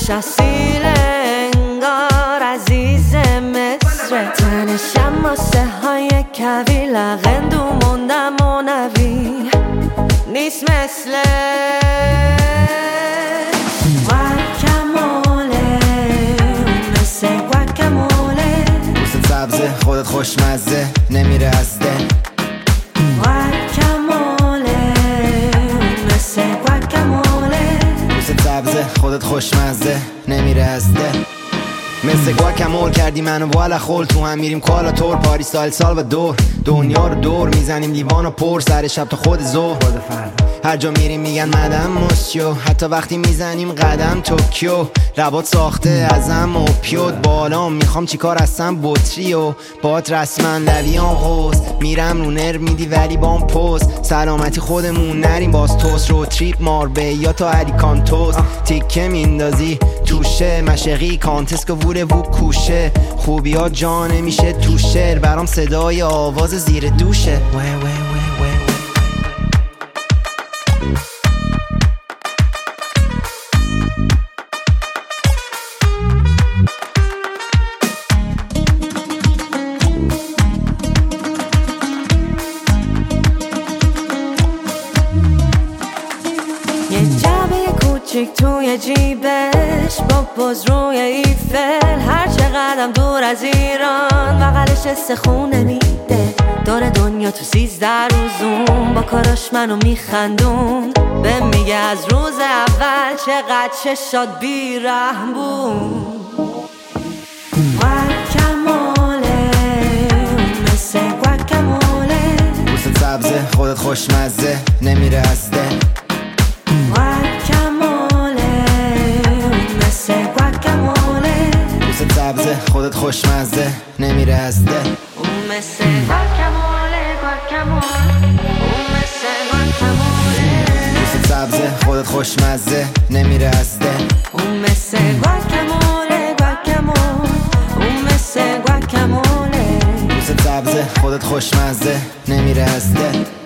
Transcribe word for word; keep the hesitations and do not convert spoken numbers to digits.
روش اصیل انگار عزیز مصر، تنشم ماسه های کوی لغندو موندم و نوی نیست مثل گواکاموله، مثل گواکاموله. دوست سبزه خودت خوشمزه نمیره از دل. گواکاموله مثل گواکاموله، دوست سبزه خودت خوشمزه نمیره از دل. مثل گواکامول کردی منو والا خول، تو هم میریم کالا تور پاریس سال سال و دور دنیا رو دور میزنیم لیوان و پر سر شب تا خود ظهر. هر جا میریم میگن مدام موسیو، حتی وقتی میزنیم قدم توکیو. ربات ساخته ازم و پیود بالام، میخوام چیکار هستم بطری و بات رسما لویان غوز. میرم رو نر میدی ولی بام پوز، سلامتی خودمون نریم باز توست. رو تریپ ماربه یا تا الیکانتوس، تیکه میندازی توشه مشقی کانتسک و ووره وو کوشه. خوبی ها جا نمیشه تو شعر، برام صدای آواز زیر دوشه. وی وی وی وی یه جعبه کوچیک توی جیبش با پوز روی ایفل، هر چقدرم دور از ایران بغلش استخونه میده. دور دنیا تو سیزده روزون با کاراش منو میخندون، به میگه از روز اول چقدر چشات بیرحم بود. گواکاموله مثل گواکاموله، دوست سبزه خودت خوشمزه نمیره از دل. گواکاموله مثل گواکاموله، دوست سبزه خودت خوشمزه نمیره از دل. اون مثل گواکاموله گواکاموله، اون مثل گواکاموله. دوست سبزه خودت خوشمزه نمیره از دل. اون مثل گواکاموله گواکاموله، اون مثل گواکاموله. دوست سبزه خودت خوشمزه نمیره از دل.